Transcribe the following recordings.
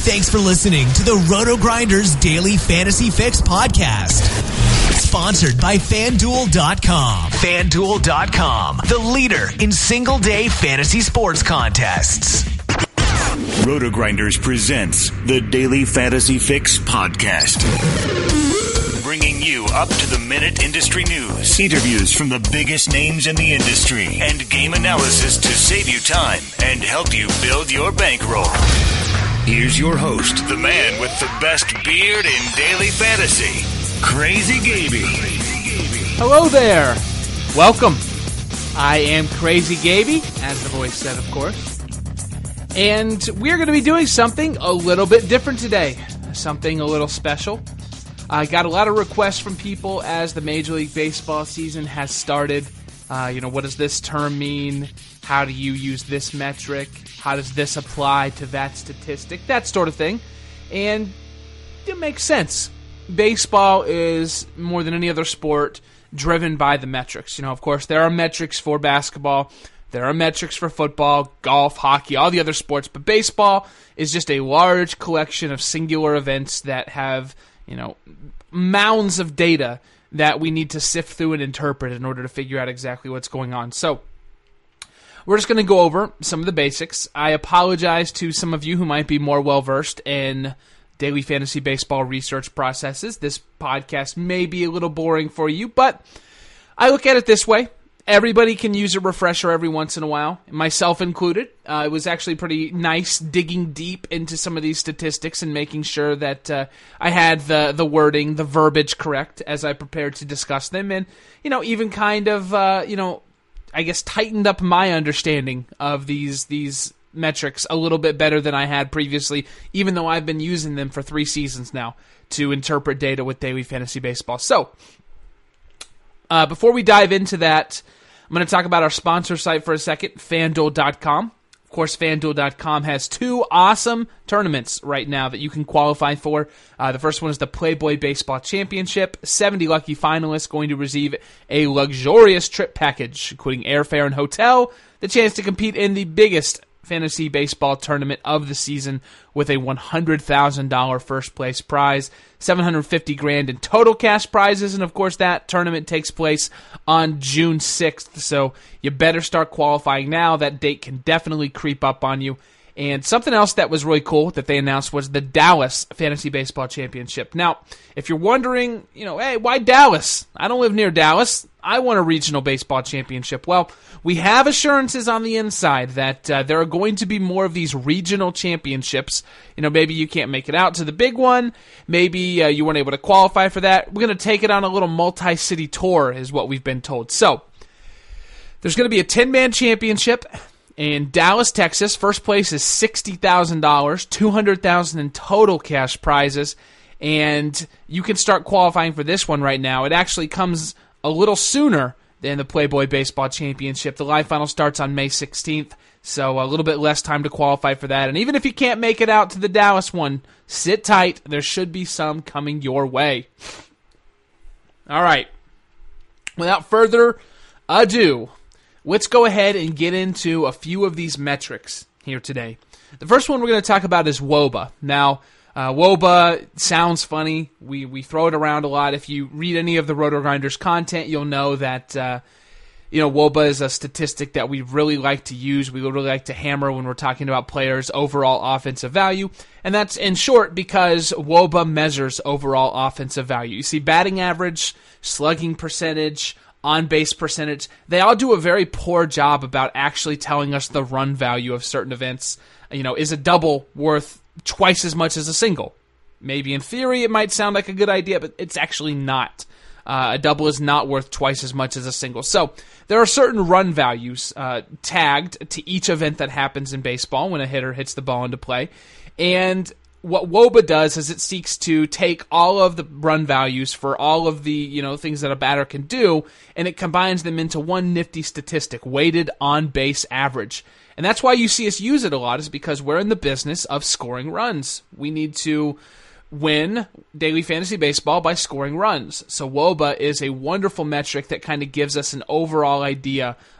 Thanks for listening to the Roto Grinders Daily Fantasy Fix podcast. Sponsored by FanDuel.com. FanDuel.com, the leader in single-day fantasy sports contests. Roto Grinders presents the Daily Fantasy Fix podcast. Bringing you up-to-the-minute industry news, interviews from the biggest names in the industry, and game analysis to save you time and help you build your bankroll. Here's your host, the man with the best beard in daily fantasy, Crazy Gaby. Hello there. Welcome. I am Crazy Gaby, as the voice said, of course. And we're going to be doing something a little bit different today. Something a little special. I got a lot of requests from people as the Major League Baseball season has started. What does this term mean? How do you use this metric? How does this apply to that statistic? That sort of thing. And it makes sense. Baseball is, more than any other sport, driven by the metrics. Of course, there are metrics for basketball. There are metrics for football, golf, hockey, all the other sports. But baseball is just a large collection of singular events that have, mounds of data that we need to sift through and interpret in order to figure out exactly what's going on. So, we're just going to go over some of the basics. I apologize to some of you who might be more well-versed in daily fantasy baseball research processes. This podcast may be a little boring for you, but I look at it this way. Everybody can use a refresher every once in a while, myself included. It was actually pretty nice digging deep into some of these statistics and making sure that I had the wording, the verbiage correct as I prepared to discuss them. And, even kind of, I guess tightened up my understanding of these metrics a little bit better than I had previously, even though I've been using them for 3 seasons now to interpret data with daily fantasy baseball. So, before we dive into that, I'm going to talk about our sponsor site for a second, FanDuel.com. Of course, FanDuel.com has 2 awesome tournaments right now that you can qualify for. The first one is the Playboy Baseball Championship. 70 lucky finalists going to receive a luxurious trip package, including airfare and hotel, the chance to compete in the biggest fantasy baseball tournament of the season with a $100,000 first place prize, $750,000 in total cash prizes, and of course that tournament takes place on June 6th, so you better start qualifying now. That date can definitely creep up on you. And something else that was really cool that they announced was the Dallas Fantasy Baseball Championship. Now, if you're wondering, hey, why Dallas? I don't live near Dallas. I want a regional baseball championship. Well, we have assurances on the inside that there are going to be more of these regional championships. Maybe you can't make it out to the big one. Maybe you weren't able to qualify for that. We're going to take it on a little multi-city tour is what we've been told. So, there's going to be a 10-man championship in Dallas, Texas. First place is $60,000, $200,000 in total cash prizes, and you can start qualifying for this one right now. It actually comes a little sooner than the Playboy Baseball Championship. The live final starts on May 16th, so a little bit less time to qualify for that. And even if you can't make it out to the Dallas one, sit tight. There should be some coming your way. All right. Without further ado, let's go ahead and get into a few of these metrics here today. The first one we're going to talk about is WOBA. Now, WOBA sounds funny. We throw it around a lot. If you read any of the Roto Grinders content, you'll know that WOBA is a statistic that we really like to use. We really like to hammer when we're talking about players' overall offensive value. And that's in short because WOBA measures overall offensive value. You see batting average, slugging percentage, on-base percentage, they all do a very poor job about actually telling us the run value of certain events. Is a double worth twice as much as a single? Maybe in theory it might sound like a good idea, but it's actually not. A double is not worth twice as much as a single. So there are certain run values tagged to each event that happens in baseball when a hitter hits the ball into play. And what WOBA does is it seeks to take all of the run values for all of the things that a batter can do, and it combines them into one nifty statistic, weighted on-base average. And that's why you see us use it a lot, is because we're in the business of scoring runs. We need to win daily fantasy baseball by scoring runs. So WOBA is a wonderful metric that kind of gives us an overall idea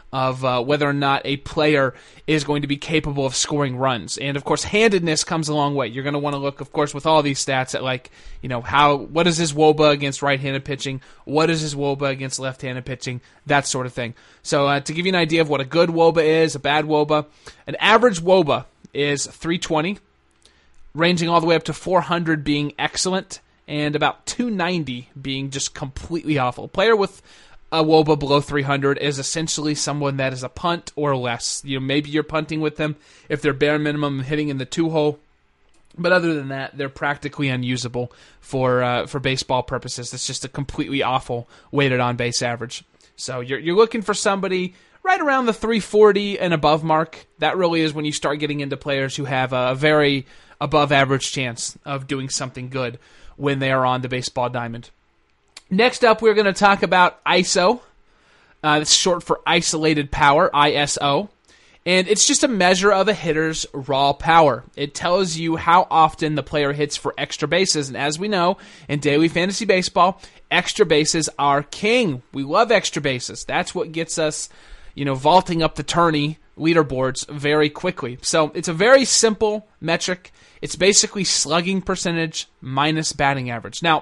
of whether or not a player is going to be capable of scoring runs. And, of course, handedness comes a long way. You're going to want to look, of course, with all these stats at, what is his WOBA against right-handed pitching? What is his WOBA against left-handed pitching? That sort of thing. So to give you an idea of what a good WOBA is, a bad WOBA, an average WOBA is 320, ranging all the way up to 400 being excellent, and about 290 being just completely awful. A player with a WOBA below 300 is essentially someone that is a punt or less. Maybe you're punting with them if they're bare minimum hitting in the 2-hole, but other than that, they're practically unusable for baseball purposes. It's just a completely awful weighted on base average. So you're looking for somebody right around the 340 and above mark. That really is when you start getting into players who have a very above average chance of doing something good when they are on the baseball diamond. Next up, we're going to talk about ISO. It's short for isolated power, ISO. And it's just a measure of a hitter's raw power. It tells you how often the player hits for extra bases. And as we know, in daily fantasy baseball, extra bases are king. We love extra bases. That's what gets us, vaulting up the tourney leaderboards very quickly. So it's a very simple metric. It's basically slugging percentage minus batting average. Now,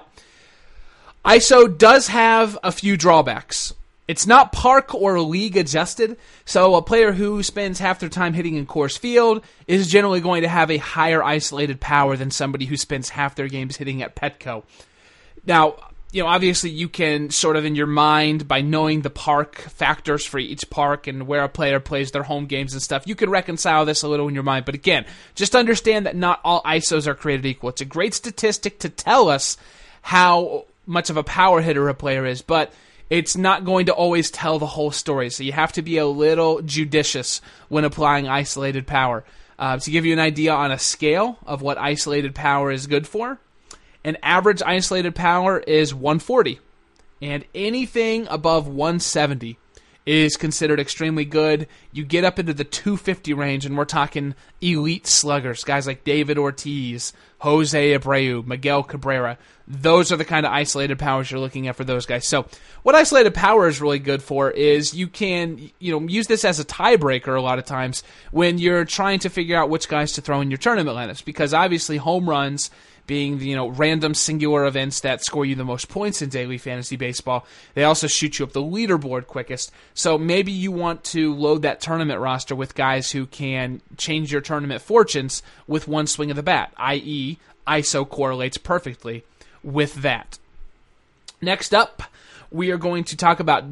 ISO does have a few drawbacks. It's not park or league adjusted, so a player who spends half their time hitting in Coors Field is generally going to have a higher isolated power than somebody who spends half their games hitting at Petco. Now, obviously you can sort of in your mind, by knowing the park factors for each park and where a player plays their home games and stuff, you can reconcile this a little in your mind. But again, just understand that not all ISOs are created equal. It's a great statistic to tell us how much of a power hitter a player is, but it's not going to always tell the whole story. So you have to be a little judicious when applying isolated power. To give you an idea on a scale of what isolated power is good for, an average isolated power is 140, and anything above 170 is considered extremely good. You get up into the 250 range, and we're talking elite sluggers, guys like David Ortiz, Jose Abreu, Miguel Cabrera. Those are the kind of isolated powers you're looking at for those guys. So what isolated power is really good for is you can use this as a tiebreaker a lot of times when you're trying to figure out which guys to throw in your tournament lineups, because obviously home runs being random singular events that score you the most points in daily fantasy baseball, they also shoot you up the leaderboard quickest. So maybe you want to load that tournament roster with guys who can change your tournament fortunes with one swing of the bat, i.e. ISO correlates perfectly with that. Next up, we are going to talk about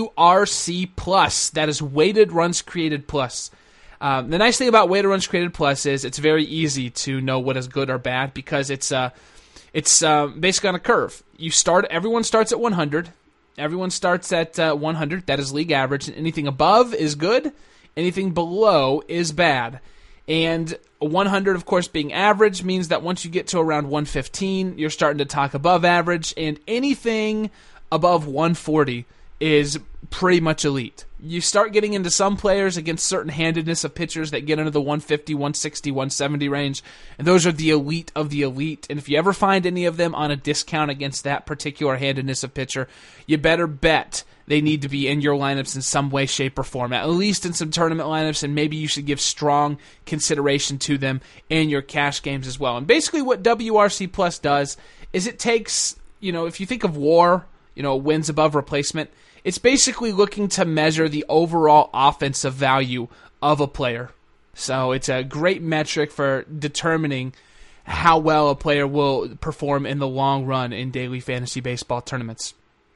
WRC+. That is weighted runs created plus. The nice thing about weighted runs created plus is it's very easy to know what is good or bad because it's basically on a curve. Everyone starts at 100. Everyone starts at 100. That is league average. And anything above is good. Anything below is bad. And 100, of course, being average means that once you get to around 115, you're starting to talk above average. And anything above 140 is pretty much elite. You start getting into some players against certain handedness of pitchers that get into the 150, 160, 170 range, and those are the elite of the elite. And if you ever find any of them on a discount against that particular handedness of pitcher, you better bet they need to be in your lineups in some way, shape, or form, at least in some tournament lineups, and maybe you should give strong consideration to them in your cash games as well. And basically what WRC Plus does is it takes, if you think of WAR, wins above replacement, it's basically looking to measure the overall offensive value of a player. So it's a great metric for determining how well a player will perform in the long run in daily fantasy baseball tournaments.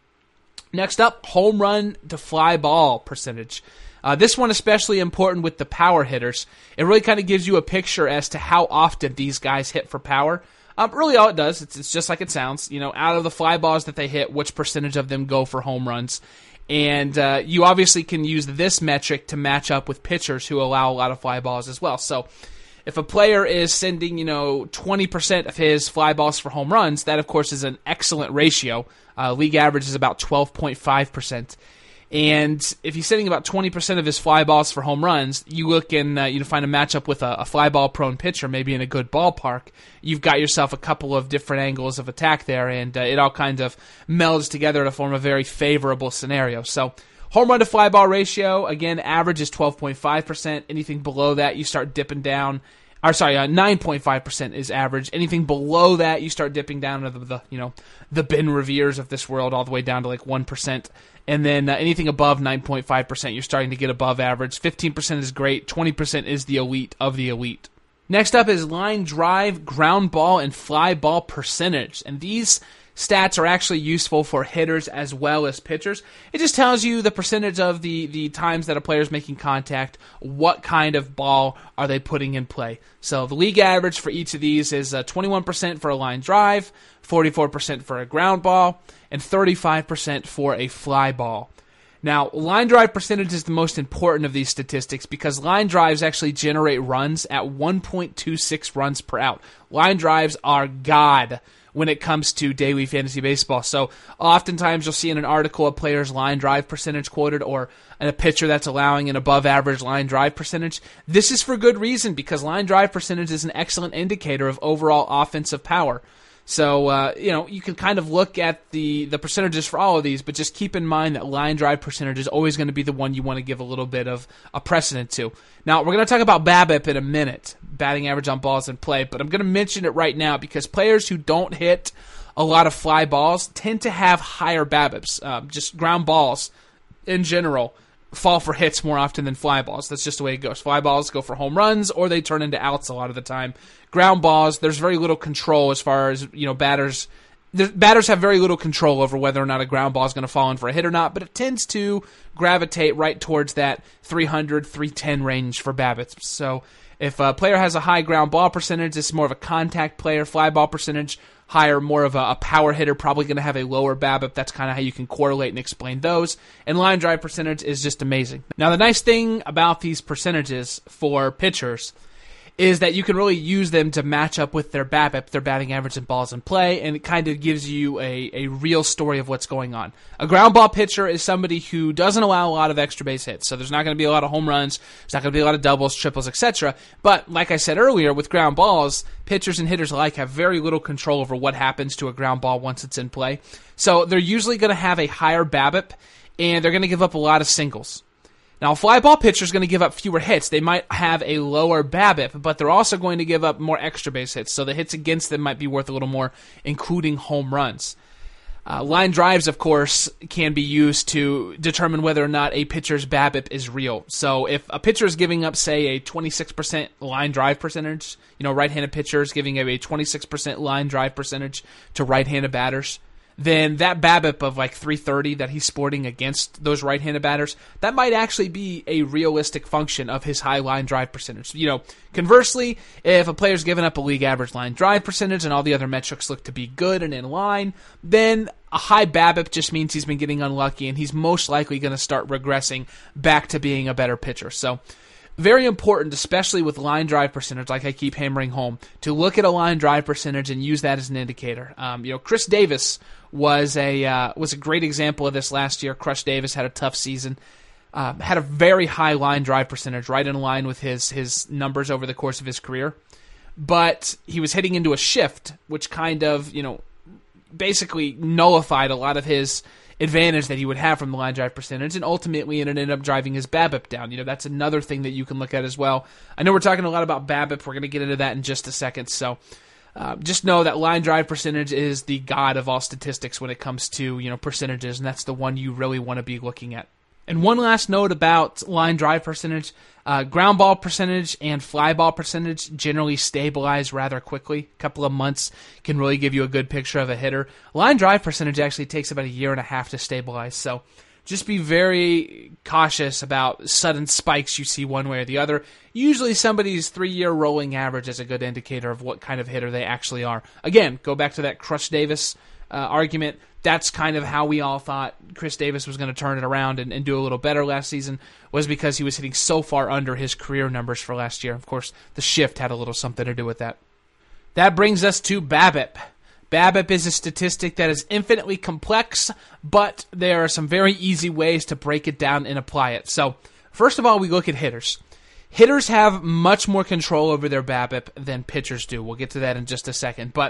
Next up, home run to fly ball percentage. This one especially important with the power hitters. It really kind of gives you a picture as to how often these guys hit for power. Really all it does, it's just like it sounds. Out of the fly balls that they hit, which percentage of them go for home runs. And you obviously can use this metric to match up with pitchers who allow a lot of fly balls as well. So if a player is sending, 20% of his fly balls for home runs, that of course is an excellent ratio. League average is about 12.5%. And if he's sending about 20% of his fly balls for home runs, you look and find a matchup with a fly ball prone pitcher, maybe in a good ballpark. You've got yourself a couple of different angles of attack there, and it all kind of melds together to form a very favorable scenario. So Home run to fly ball ratio, again, average is 12.5%. Anything below that, you start dipping down. 9.5% is average. Anything below that, you start dipping down into the Ben Reveres of this world, all the way down to like 1%. And then anything above 9.5%, you're starting to get above average. 15% is great. 20% is the elite of the elite. Next up is line drive, ground ball, and fly ball percentage. And these stats are actually useful for hitters as well as pitchers. It just tells you the percentage of the times that a player is making contact, what kind of ball are they putting in play. So the league average for each of these is 21% for a line drive, 44% for a ground ball, and 35% for a fly ball. Now, line drive percentage is the most important of these statistics because line drives actually generate runs at 1.26 runs per out. Line drives are God when it comes to daily fantasy baseball. So oftentimes you'll see in an article a player's line drive percentage quoted or a pitcher that's allowing an above average line drive percentage. This is for good reason because line drive percentage is an excellent indicator of overall offensive power. So, you can kind of look at the percentages for all of these, but just keep in mind that line drive percentage is always going to be the one you want to give a little bit of a precedent to. Now, we're going to talk about BABIP in a minute, batting average on balls in play, but I'm going to mention it right now because players who don't hit a lot of fly balls tend to have higher BABIPs. Just ground balls in general fall for hits more often than fly balls. That's just the way it goes. Fly balls go for home runs or they turn into outs a lot of the time. Ground balls, there's very little control as far as, batters. Batters have very little control over whether or not a ground ball is going to fall in for a hit or not, but it tends to gravitate right towards that 300, 310 range for BABIPs. So if a player has a high ground ball percentage, this is more of a contact player. Fly ball percentage, higher, more of a power hitter, probably going to have a lower BABIP. That's kind of how you can correlate and explain those. And line drive percentage is just amazing. Now, the nice thing about these percentages for pitchers is that you can really use them to match up with their BABIP, their batting average and balls in play, and it kind of gives you a real story of what's going on. A ground ball pitcher is somebody who doesn't allow a lot of extra base hits, so there's not going to be a lot of home runs, there's not going to be a lot of doubles, triples, etc. But like I said earlier, with ground balls, pitchers and hitters alike have very little control over what happens to a ground ball once it's in play. So they're usually going to have a higher BABIP, and they're going to give up a lot of singles. Now, a fly ball pitcher is going to give up fewer hits. They might have a lower BABIP, but they're also going to give up more extra base hits, so the hits against them might be worth a little more, including home runs. Line drives, of course, can be used to determine whether or not a pitcher's BABIP is real. So if a pitcher is giving up, say, a 26% line drive percentage, right-handed pitcher is giving up a 26% line drive percentage to right-handed batters, then that BABIP of like 330 that he's sporting against those right-handed batters, that might actually be a realistic function of his high line drive percentage. Conversely, if a player's given up a league average line drive percentage and all the other metrics look to be good and in line, then a high BABIP just means he's been getting unlucky and he's most likely going to start regressing back to being a better pitcher. So very important, especially with line drive percentage, like I keep hammering home, to look at a line drive percentage and use that as an indicator. Chris Davis was a great example of this last year. Crush Davis had a tough season, had a very high line drive percentage, right in line with his numbers over the course of his career. But he was hitting into a shift, which kind of, basically nullified a lot of his advantage that he would have from the line drive percentage, and ultimately it ended up driving his BABIP down. That's another thing that you can look at as well. I know we're talking a lot about BABIP. We're going to get into that in just a second. So just know that line drive percentage is the god of all statistics when it comes to percentages, and that's the one you really want to be looking at. And one last note about line drive percentage, ground ball percentage and fly ball percentage generally stabilize rather quickly. A couple of months can really give you a good picture of a hitter. Line drive percentage actually takes about a year and a half to stabilize, so just be very cautious about sudden spikes you see one way or the other. Usually somebody's 3-year rolling average is a good indicator of what kind of hitter they actually are. Again, go back to that Crush Davis argument. That's kind of how we all thought Chris Davis was going to turn it around and do a little better last season, was because he was hitting so far under his career numbers for last year. Of course, the shift had a little something to do with that. That brings us to BABIP. BABIP is a statistic that is infinitely complex, but there are some very easy ways to break it down and apply it. So, first of all, we look at hitters. Hitters have much more control over their BABIP than pitchers do. We'll get to that in just a second. But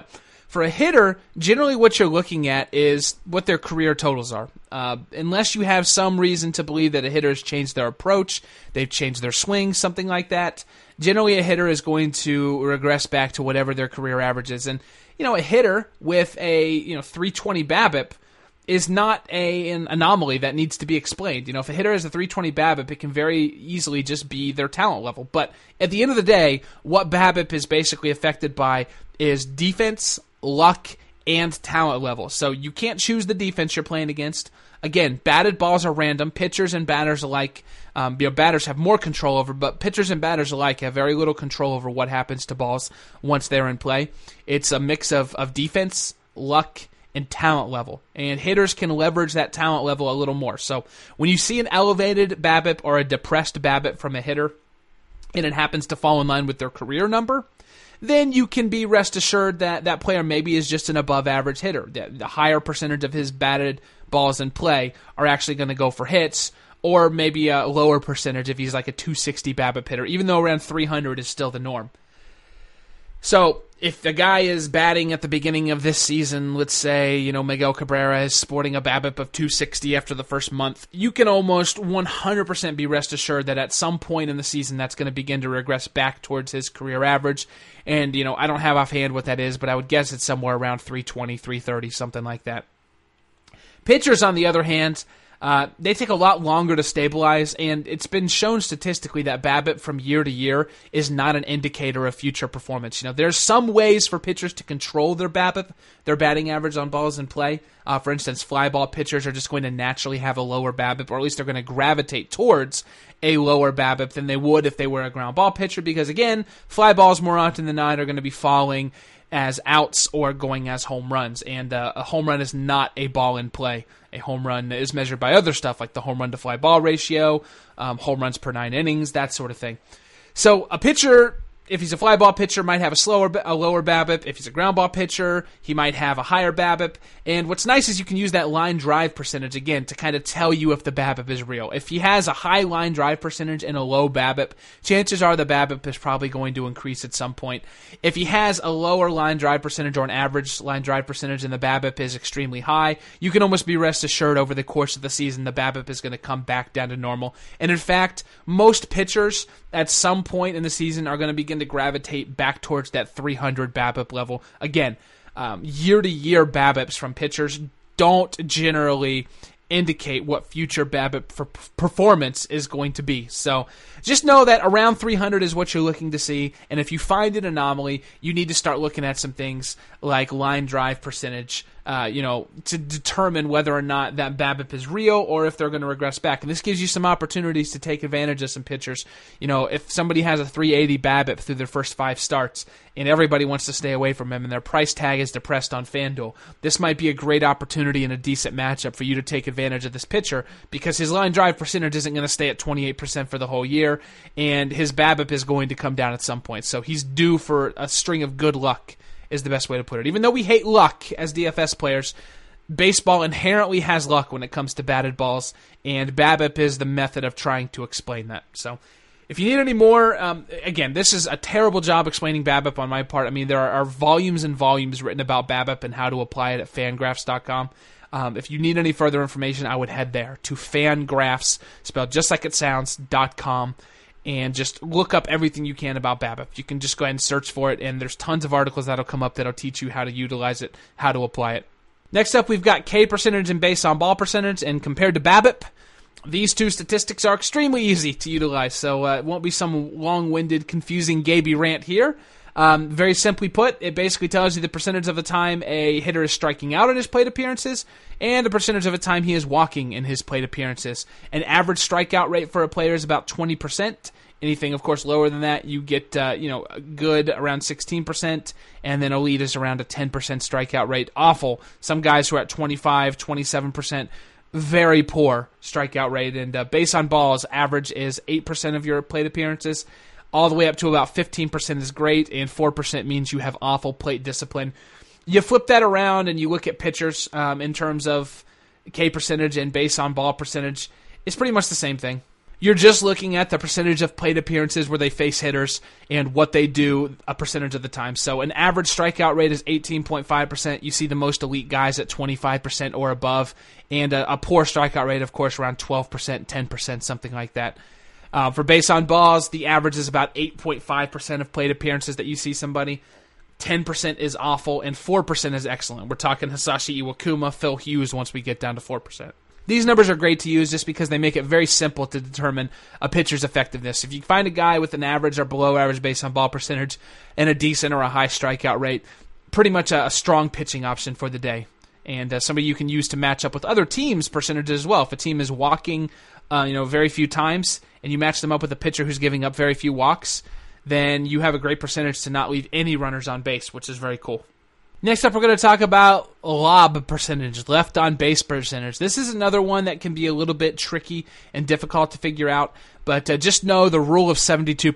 For a hitter, generally what you're looking at is what their career totals are. Unless you have some reason to believe that a hitter has changed their approach, they've changed their swing, something like that, generally a hitter is going to regress back to whatever their career average is. And, a hitter with a 320 BABIP is not an anomaly that needs to be explained. If a hitter has a 320 BABIP, it can very easily just be their talent level. But at the end of the day, what BABIP is basically affected by is defense, luck, and talent level. So you can't choose the defense you're playing against. Again, batted balls are random. Pitchers and batters alike, batters have more control over, but pitchers and batters alike have very little control over what happens to balls once they're in play. It's a mix of defense, luck, and talent level. And hitters can leverage that talent level a little more. So when you see an elevated BABIP or a depressed BABIP from a hitter, and it happens to fall in line with their career number, then you can be rest assured that that player maybe is just an above-average hitter. The higher percentage of his batted balls in play are actually going to go for hits, or maybe a lower percentage if he's like a 260 BABIP hitter, even though around 300 is still the norm. So if the guy is batting at the beginning of this season, let's say, Miguel Cabrera is sporting a BABIP of 260 after the first month, you can almost 100% be rest assured that at some point in the season that's going to begin to regress back towards his career average. And, I don't have offhand what that is, but I would guess it's somewhere around 320, 330, something like that. Pitchers, on the other hand, they take a lot longer to stabilize, and it's been shown statistically that BABIP from year to year is not an indicator of future performance. There's some ways for pitchers to control their BABIP, their batting average on balls in play. For instance, fly ball pitchers are just going to naturally have a lower BABIP, or at least they're going to gravitate towards a lower BABIP than they would if they were a ground ball pitcher, because again, fly balls more often than not are going to be falling as outs or going as home runs, and a home run is not a ball in play. A home run is measured by other stuff like the home run to fly ball ratio, home runs per 9 innings, that sort of thing. So a pitcher, if he's a fly ball pitcher, might have a lower BABIP. If he's a ground ball pitcher, he might have a higher BABIP. And what's nice is you can use that line drive percentage, again, to kind of tell you if the BABIP is real. If he has a high line drive percentage and a low BABIP, chances are the BABIP is probably going to increase at some point. If he has a lower line drive percentage or an average line drive percentage and the BABIP is extremely high, you can almost be rest assured over the course of the season the BABIP is going to come back down to normal. And in fact, most pitchers at some point in the season are going to begin to gravitate back towards that 300 BABIP level. Again, year-to-year BABIPs from pitchers don't generally indicate what future BABIP for performance is going to be. So just know that around 300 is what you're looking to see, and if you find an anomaly, you need to start looking at some things like line drive percentage, to determine whether or not that BABIP is real or if they're going to regress back. And this gives you some opportunities to take advantage of some pitchers. If somebody has a 380 BABIP through their first 5 starts and everybody wants to stay away from him and their price tag is depressed on FanDuel, this might be a great opportunity and a decent matchup for you to take advantage of this pitcher because his line drive percentage isn't going to stay at 28% for the whole year and his BABIP is going to come down at some point. So he's due for a string of good luck, is the best way to put it. Even though we hate luck as DFS players, baseball inherently has luck when it comes to batted balls, and BABIP is the method of trying to explain that. So if you need any more, again, this is a terrible job explaining BABIP on my part. I mean, there are volumes and volumes written about BABIP and how to apply it at Fangraphs.com. If you need any further information, I would head there to Fangraphs, spelled just like it sounds, .com. And just look up everything you can about BABIP. You can just go ahead and search for it, and there's tons of articles that'll come up that'll teach you how to utilize it, how to apply it. Next up, we've got K percentage and base on ball percentage, and compared to BABIP, these two statistics are extremely easy to utilize, so it won't be some long-winded, confusing Gaby rant here. Very simply put, it basically tells you the percentage of the time a hitter is striking out in his plate appearances and the percentage of the time he is walking in his plate appearances. An average strikeout rate for a player is about 20%. Anything, of course, lower than that, you get good around 16%, and then elite is around a 10% strikeout rate. Awful. Some guys who are at 25, 27%, very poor strikeout rate. And base on balls, average is 8% of your plate appearances. All the way up to about 15% is great, and 4% means you have awful plate discipline. You flip that around and you look at pitchers in terms of K percentage and base on ball percentage. It's pretty much the same thing. You're just looking at the percentage of plate appearances where they face hitters and what they do a percentage of the time. So an average strikeout rate is 18.5%. You see the most elite guys at 25% or above. And a poor strikeout rate, of course, around 12%, 10%, something like that. For base on balls, the average is about 8.5% of plate appearances that you see somebody. 10% is awful, and 4% is excellent. We're talking Hisashi Iwakuma, Phil Hughes once we get down to 4%. These numbers are great to use just because they make it very simple to determine a pitcher's effectiveness. If you find a guy with an average or below average base on ball percentage and a decent or a high strikeout rate, pretty much a strong pitching option for the day. And somebody you can use to match up with other teams' percentages as well. If a team is walking very few times and you match them up with a pitcher who's giving up very few walks, then you have a great percentage to not leave any runners on base, which is very cool. Next up, we're going to talk about lob percentage, left on base percentage. This is another one that can be a little bit tricky and difficult to figure out, but just know the rule of 72%.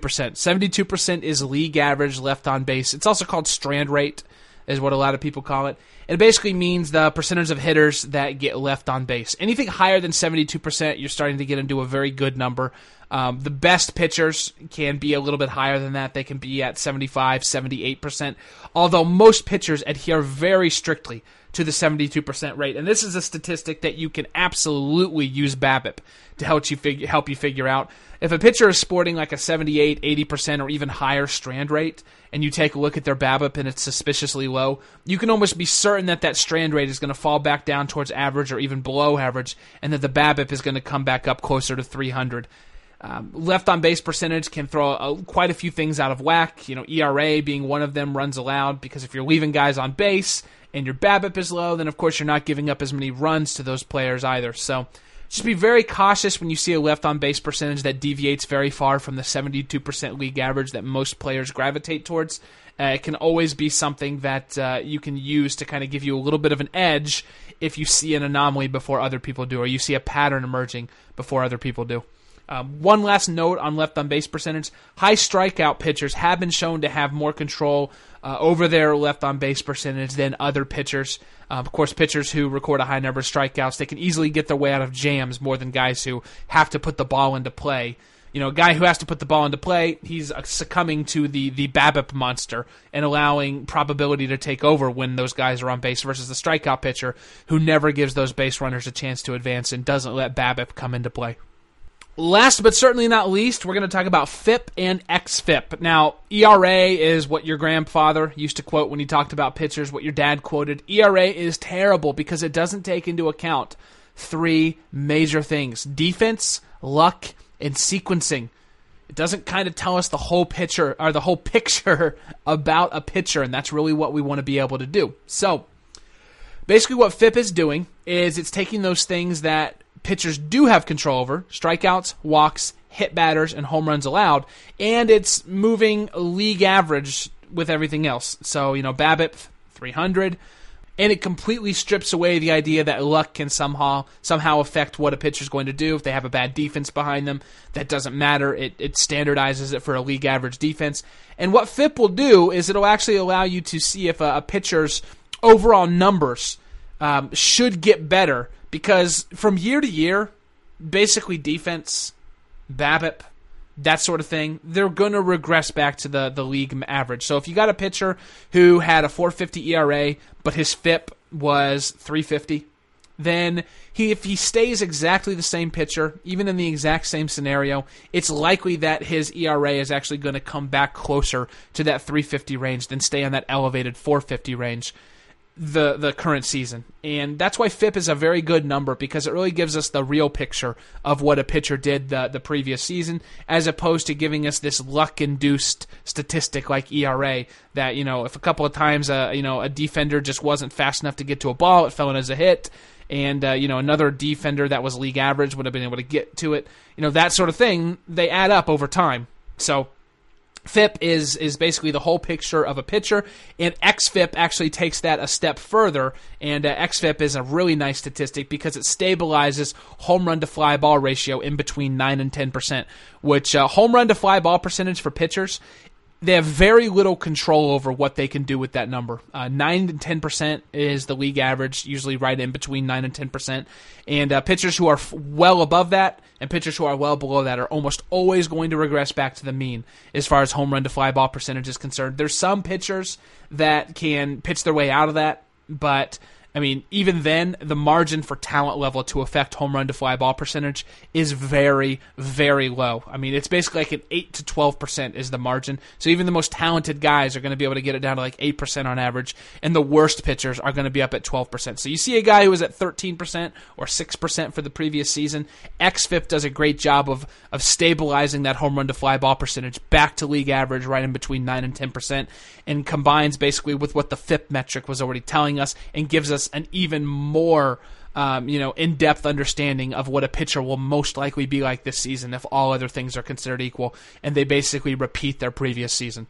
72% is league average left on base. It's also called strand rate, is what a lot of people call it. It basically means the percentage of hitters that get left on base. Anything higher than 72%, you're starting to get into a very good number. The best pitchers can be a little bit higher than that. They can be at 75, 78%, although most pitchers adhere very strictly to the 72% rate. And this is a statistic that you can absolutely use BABIP to help you figure out. If a pitcher is sporting like a 78, 80%, or even higher strand rate, and you take a look at their BABIP and it's suspiciously low, you can almost be certain that that strand rate is going to fall back down towards average or even below average, and that the BABIP is going to come back up closer to 300. Left on base percentage can throw quite a few things out of whack. ERA being one of them runs allowed, because if you're leaving guys on base and your BABIP is low, then of course you're not giving up as many runs to those players either. So just be very cautious when you see a left on base percentage that deviates very far from the 72% league average that most players gravitate towards. It can always be something that you can use to kind of give you a little bit of an edge if you see an anomaly before other people do, or you see a pattern emerging before other people do. One last note on left on base percentage. High strikeout pitchers have been shown to have more control over their left on base percentage than other pitchers. Of course, pitchers who record a high number of strikeouts, they can easily get their way out of jams more than guys who have to put the ball into play. A guy who has to put the ball into play, he's succumbing to the BABIP monster and allowing probability to take over when those guys are on base, versus the strikeout pitcher who never gives those base runners a chance to advance and doesn't let BABIP come into play. Last but certainly not least, we're going to talk about FIP and XFIP. Now, ERA is what your grandfather used to quote when he talked about pitchers, what your dad quoted. ERA is terrible because it doesn't take into account three major things: defense, luck, and sequencing. It doesn't kind of tell us the whole picture about a pitcher, and that's really what we want to be able to do. So, basically what FIP is doing is it's taking those things that pitchers do have control over: strikeouts, walks, hit batters, and home runs allowed, and it's moving league average with everything else. So, BABIP 300, and it completely strips away the idea that luck can somehow affect what a pitcher's going to do. If they have a bad defense behind them, that doesn't matter. It standardizes it for a league average defense. And what FIP will do is it'll actually allow you to see if a pitcher's overall numbers should get better. Because from year to year, basically defense, BABIP, that sort of thing, they're going to regress back to the league average. So if you got a pitcher who had a 4.50 ERA, but his FIP was 3.50, then if he stays exactly the same pitcher, even in the exact same scenario, it's likely that his ERA is actually going to come back closer to that 3.50 range than stay on that elevated 4.50 range the current season. And that's why FIP is a very good number, because it really gives us the real picture of what a pitcher did the previous season, as opposed to giving us this luck-induced statistic like ERA that, if a couple of times a defender just wasn't fast enough to get to a ball, it fell in as a hit, and another defender that was league average would have been able to get to it, that sort of thing, they add up over time. So FIP is basically the whole picture of a pitcher, and XFIP actually takes that a step further, and XFIP is a really nice statistic because it stabilizes home run to fly ball ratio in between 9 and 10%, which home run to fly ball percentage for pitchers, they have very little control over what they can do with that number. 9 to 10% is the league average, usually right in between 9 and 10%. And pitchers who are well above that and pitchers who are well below that are almost always going to regress back to the mean as far as home run to fly ball percentage is concerned. There's some pitchers that can pitch their way out of that, but I mean, even then, the margin for talent level to affect home run to fly ball percentage is very, very low. I mean, it's basically like an 8 to 12% is the margin. So even the most talented guys are going to be able to get it down to like 8% on average, and the worst pitchers are going to be up at 12%. So you see a guy who was at 13% or 6% for the previous season. XFIP does a great job of stabilizing that home run to fly ball percentage back to league average right in between 9 and 10%, and combines basically with what the FIP metric was already telling us and gives us an even more in-depth understanding of what a pitcher will most likely be like this season if all other things are considered equal, and they basically repeat their previous season.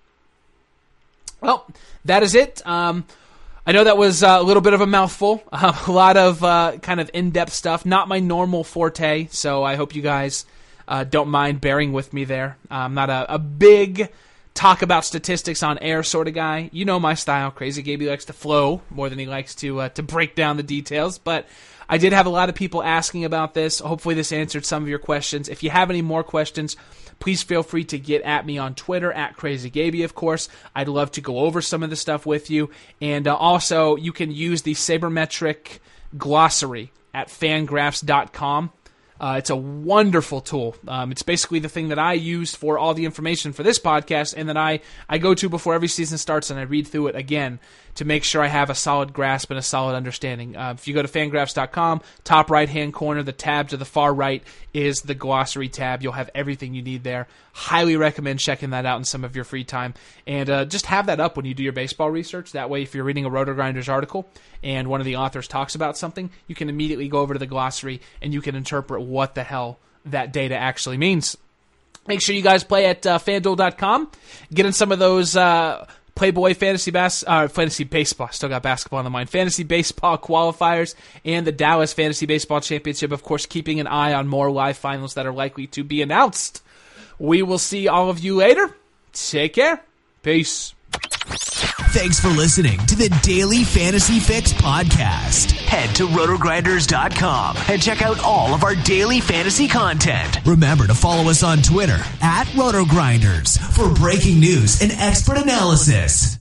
Well, that is it. I know that was a little bit of a mouthful, a lot of kind of in-depth stuff, not my normal forte, so I hope you guys don't mind bearing with me there. I'm not a big talk about statistics on air sort of guy. You know my style. Crazy Gaby likes to flow more than he likes to break down the details. But I did have a lot of people asking about this. Hopefully this answered some of your questions. If you have any more questions, please feel free to get at me on Twitter, at Crazy Gaby, of course. I'd love to go over some of the stuff with you. And also, you can use the Sabermetric glossary at fangraphs.com. It's a wonderful tool. It's basically the thing that I use for all the information for this podcast, and that I go to before every season starts, and I read through it again to make sure I have a solid grasp and a solid understanding. If you go to fangraphs.com, top right-hand corner, the tab to the far right is the glossary tab. You'll have everything you need there. Highly recommend checking that out in some of your free time. And just have that up when you do your baseball research. That way, if you're reading a Roto-Grinders article and one of the authors talks about something, you can immediately go over to the glossary and you can interpret what the hell that data actually means. Make sure you guys play at FanDuel.com. Get in some of those Playboy fantasy baseball. Still got basketball on the mind. Fantasy baseball qualifiers and the Dallas Fantasy Baseball Championship. Of course, keeping an eye on more live finals that are likely to be announced. We will see all of you later. Take care. Peace. Thanks for listening to the Daily Fantasy Fix podcast. Head to rotogrinders.com and check out all of our daily fantasy content. Remember to follow us on Twitter at rotogrinders for breaking news and expert analysis.